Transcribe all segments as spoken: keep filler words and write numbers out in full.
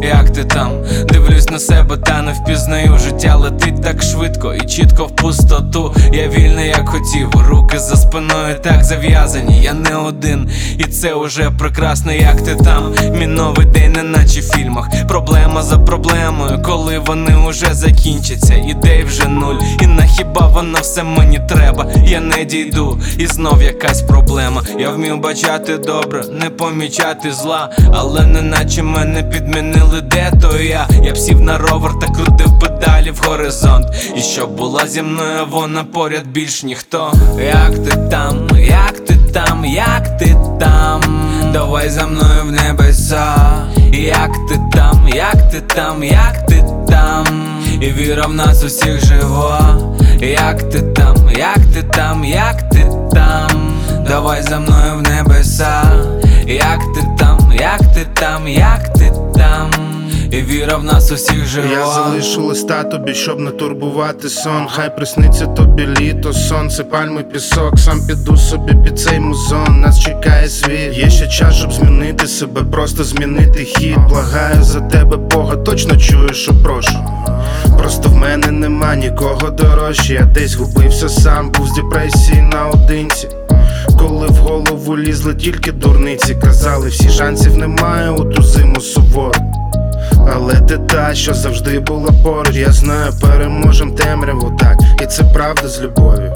як ти там? Дивлюсь на себе та не впізнаю. Життя летить так швидко і чітко в пустоту. Я вільний як хотів, руки за спиною так зав'язані. Я не один, і це уже прекрасно, як ти там? Мій новий день не наче в фільмах. Проблема за проблемою, коли вони уже закінчаться. Ідей вже нуль, і на хіба воно все мені треба? Я не дійду, і знов якась проблема. Я вмів бачати добре, не помічати зла, але не наче мене підмінили, де то я. Я б сів на ровер та крутив педалі в горизонт, і щоб була зі мною вона поряд більш ніхто. Як ти там, як ти там, як ти там? Давай за мною в небеса. Як ти там, як ти там, як ти там? І віра в нас усіх жива. Як ти там, як ти там, як ти там? Давай за мною в небеса. Як ти там, як ти там, як ти там? І віра в нас усіх жива. Я залишу листа тобі, щоб не турбувати сон. Хай присниться тобі літо, сонце, пальми, пісок. Сам піду собі під цей музон, нас чекає світ. Є ще час, щоб змінити себе, просто змінити хід. Благаю за тебе, Бога, точно чую, що прошу. Просто в мене нема нікого дорожче. Я десь губився сам, був з депресії наодинці. Коли в голову лізли тільки дурниці. Казали, всі шансів немає у ту зиму сувору. Але ти та, що завжди була поруч. Я знаю, переможем темряву, так. І це правда з любов'ю,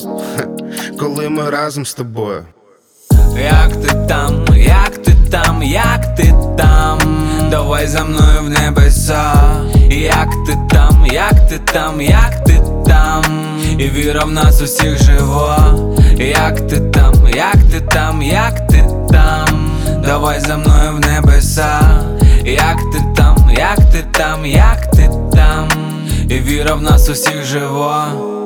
коли ми разом з тобою. Як ти там, як ти там, як ти там? Давай за мною в небеса. Як ти там, як ти там, як ти там? І віра в нас усіх жива. Як ти там, як ти там, як ти там? Давай за мною в небеса. Як ти там, як ти там, як ти там? І віра в нас усіх жива.